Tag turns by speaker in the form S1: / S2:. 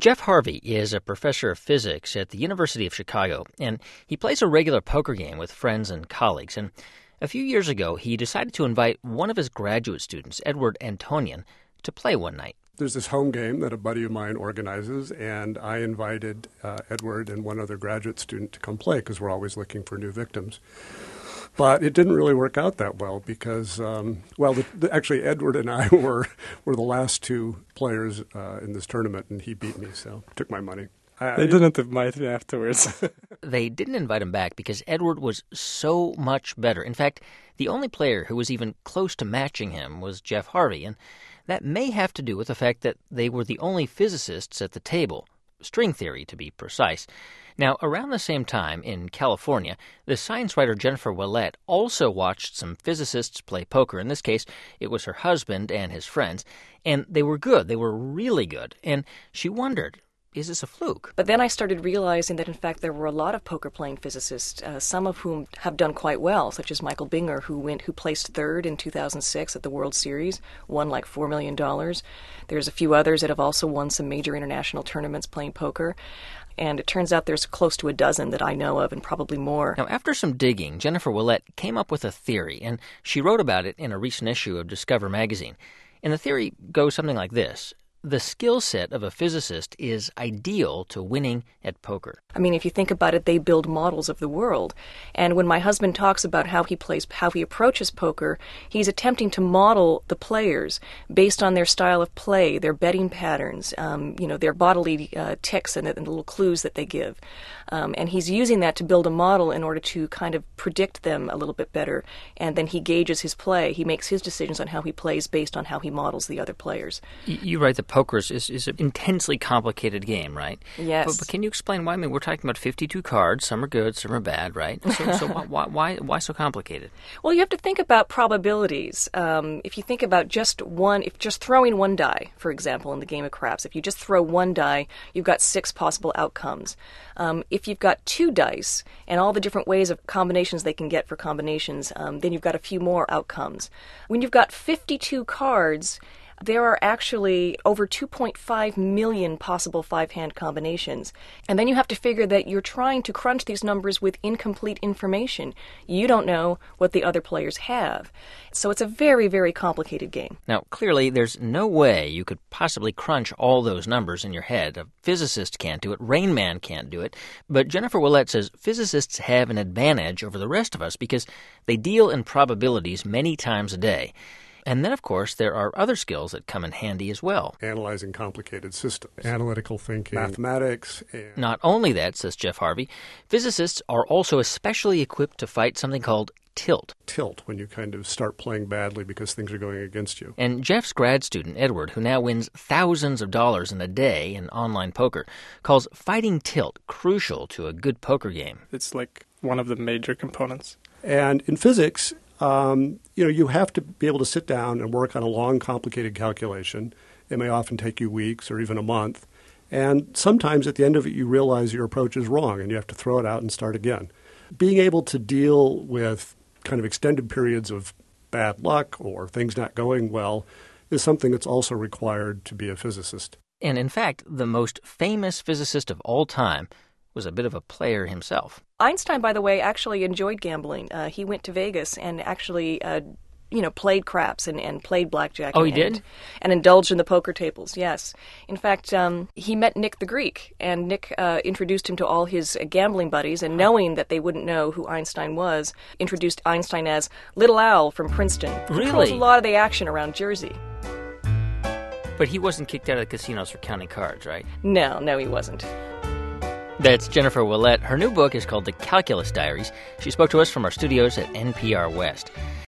S1: Jeff Harvey is a professor of physics at the University of Chicago, and he plays a regular poker game with friends and colleagues. And a few years ago, he decided to invite one of his graduate students, Edward Antonian, to play one night.
S2: There's this home game that a buddy of mine organizes, and I invited Edward and one other graduate student to come play because we're always looking for new victims. But it didn't really work out that well because, actually Edward and I were the last two players in this tournament, and he beat me, so took my money.
S3: They didn't invite me afterwards.
S1: They didn't invite him back because Edward was so much better. In fact, the only player who was even close to matching him was Jeff Harvey, and that may have to do with the fact that they were the only physicists at the table, string theory to be precise. Now, around the same time in California, the science writer Jennifer Ouellette also watched some physicists play poker. In this case, it was her husband and his friends, and they were good. They were really good. And she wondered, is this a fluke?
S4: But then I started realizing that, in fact, there were a lot of poker-playing physicists, some of whom have done quite well, such as Michael Binger, who placed third in 2006 at the World Series, won like $4 million. There's a few others that have also won some major international tournaments playing poker. And it turns out there's close to a dozen that I know of, and probably more.
S1: Now, after some digging, Jennifer Ouellette came up with a theory, and she wrote about it in a recent issue of Discover magazine. And the theory goes something like this. The skill set of a physicist is ideal to winning at poker.
S4: I mean, if you think about it, they build models of the world. And when my husband talks about how he approaches poker, he's attempting to model the players based on their style of play, their betting patterns, their bodily tics and the little clues that they give. And he's using that to build a model in order to kind of predict them a little bit better. And then he gauges his play. He makes his decisions on how he plays based on how he models the other players.
S1: You write that poker is an intensely complicated game, right?
S4: Yes.
S1: But can you explain why? I mean, we're talking about 52 cards. Some are good, some are bad, right? So why so complicated?
S4: Well, you have to think about probabilities. If you think about just throwing one die, for example, in the game of craps, if you just throw one die, you've got 6 possible outcomes. If you've got 2 dice and all the different ways of combinations they can get for combinations, then you've got a few more outcomes. When you've got 52 cards, there are actually over 2.5 million possible 5-hand combinations. And then you have to figure that you're trying to crunch these numbers with incomplete information. You don't know what the other players have. So it's a very, very complicated game.
S1: Now, clearly, there's no way you could possibly crunch all those numbers in your head. A physicist can't do it. Rain Man can't do it. But Jennifer Ouellette says physicists have an advantage over the rest of us because they deal in probabilities many times a day. And then, of course, there are other skills that come in handy as well.
S2: Analyzing complicated systems, analytical thinking, mathematics.
S1: Not only that, says Jeff Harvey, physicists are also especially equipped to fight something called tilt.
S2: Tilt, when you kind of start playing badly because things are going against you.
S1: And Jeff's grad student, Edward, who now wins thousands of dollars in a day in online poker, calls fighting tilt crucial to a good poker game.
S3: It's like one of the major components.
S2: And in physics, you have to be able to sit down and work on a long, complicated calculation. It may often take you weeks or even a month. And sometimes at the end of it, you realize your approach is wrong and you have to throw it out and start again. Being able to deal with kind of extended periods of bad luck or things not going well is something that's also required to be a physicist.
S1: And in fact, the most famous physicist of all time was a bit of a player himself.
S4: Einstein, by the way, actually enjoyed gambling. He went to Vegas and actually, played craps and played blackjack.
S1: Oh, he did?
S4: And indulged in the poker tables, yes. In fact, he met Nick the Greek, and Nick introduced him to all his gambling buddies, and knowing that they wouldn't know who Einstein was, introduced Einstein as Little Al from Princeton.
S1: Really?
S4: He controls a lot of the action around Jersey.
S1: But he wasn't kicked out of the casinos for counting cards, right?
S4: No, he wasn't.
S1: That's Jennifer Ouellette. Her new book is called The Calculus Diaries. She spoke to us from our studios at NPR West.